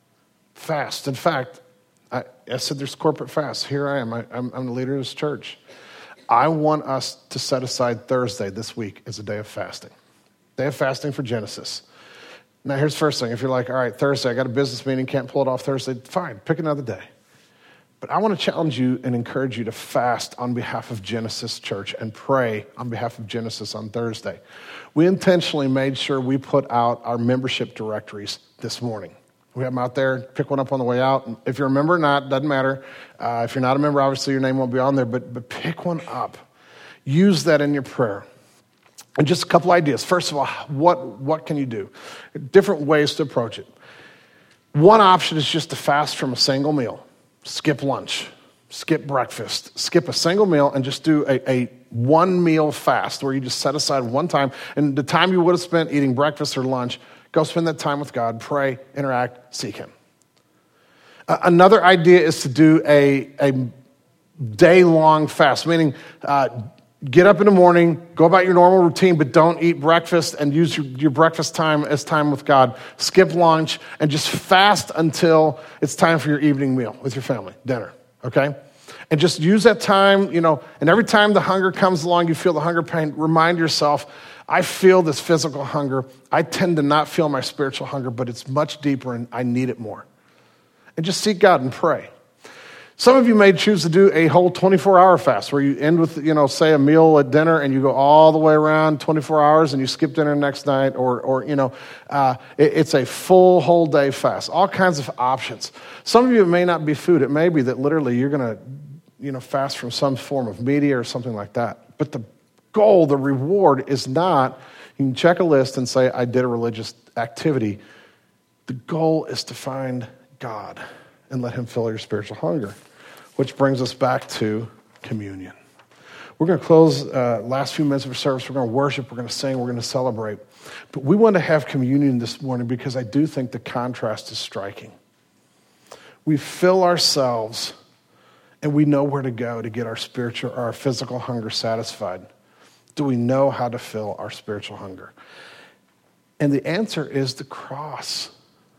Fast. In fact, I, I said there's corporate fast. Here I am. I, I'm, I'm the leader of this church. I want us to set aside Thursday this week as a day of fasting. Day of fasting for Genesis. Now, here's the first thing. If you're like, all right, Thursday, I got a business meeting, can't pull it off Thursday, fine, pick another day. But I want to challenge you and encourage you to fast on behalf of Genesis Church and pray on behalf of Genesis on Thursday. We intentionally made sure we put out our membership directories this morning. We have them out there. Pick one up on the way out. If you're a member or not, doesn't matter. Uh, if you're not a member, obviously your name won't be on there, but, but pick one up. Use that in your prayer. And just a couple ideas. First of all, what, what can you do? Different ways to approach it. One option is just to fast from a single meal. Skip lunch, skip breakfast, skip a single meal, and just do a, a one meal fast where you just set aside one time. And the time you would have spent eating breakfast or lunch, go spend that time with God, pray, interact, seek him. Uh, another idea is to do a, a day-long fast, meaning uh, get up in the morning, go about your normal routine, but don't eat breakfast and use your, your breakfast time as time with God. Skip lunch and just fast until it's time for your evening meal with your family, dinner, okay? And just use that time, you know, and every time the hunger comes along, you feel the hunger pain, remind yourself, I feel this physical hunger. I tend to not feel my spiritual hunger, but it's much deeper and I need it more. And just seek God and pray. Some of you may choose to do a whole twenty-four hour fast where you end with, you know, say a meal at dinner and you go all the way around twenty-four hours and you skip dinner next night, or, or you know, uh, it, it's a full whole day fast. All kinds of options. Some of you, it may not be food. It may be that literally you're going to, you know, fast from some form of media or something like that. But the goal, the reward is not, you can check a list and say, I did a religious activity. The goal is to find God and let him fill your spiritual hunger. Which brings us back to communion. We're going to close uh, last few minutes of our service. We're going to worship. We're going to sing. We're going to celebrate. But we want to have communion this morning because I do think the contrast is striking. We fill ourselves and we know where to go to get our spiritual or our physical hunger satisfied. Do we know how to fill our spiritual hunger? And the answer is the cross.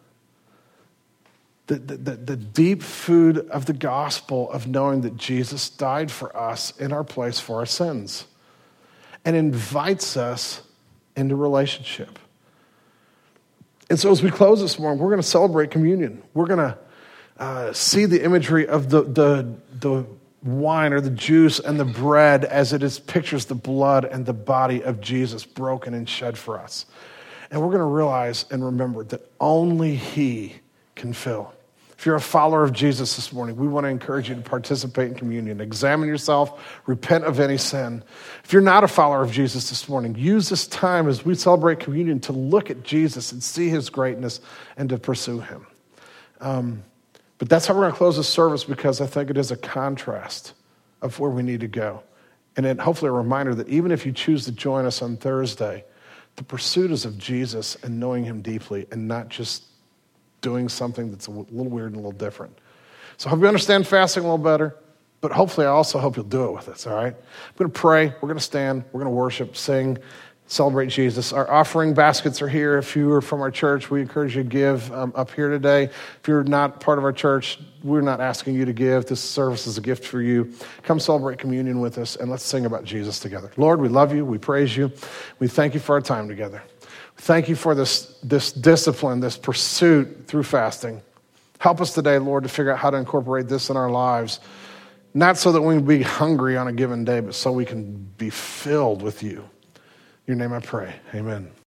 The, the, the deep food of the gospel of knowing that Jesus died for us in our place for our sins and invites us into relationship. And so as we close this morning, we're going to celebrate communion. We're going to uh, see the imagery of the, the, the wine or the juice and the bread as it is pictures the blood and the body of Jesus broken and shed for us. And we're going to realize and remember that only he can fill. If you're a follower of Jesus this morning, we want to encourage you to participate in communion. Examine yourself, repent of any sin. If you're not a follower of Jesus this morning, use this time as we celebrate communion to look at Jesus and see his greatness and to pursue him. Um, but that's how we're going to close this service, because I think it is a contrast of where we need to go. And then hopefully a reminder that even if you choose to join us on Thursday, the pursuit is of Jesus and knowing him deeply and not just doing something that's a little weird and a little different. So I hope you understand fasting a little better, but hopefully I also hope you'll do it with us, all right? I'm going to pray. We're going to stand. We're going to worship, sing, celebrate Jesus. Our offering baskets are here. If you are from our church, we encourage you to give um, up here today. If you're not part of our church, we're not asking you to give. This service is a gift for you. Come celebrate communion with us, and let's sing about Jesus together. Lord, we love you. We praise you. We thank you for our time together. Thank you for this, this discipline, this pursuit through fasting. Help us today, Lord, to figure out how to incorporate this in our lives, not so that we can be hungry on a given day, but so we can be filled with you. In your name I pray. Amen.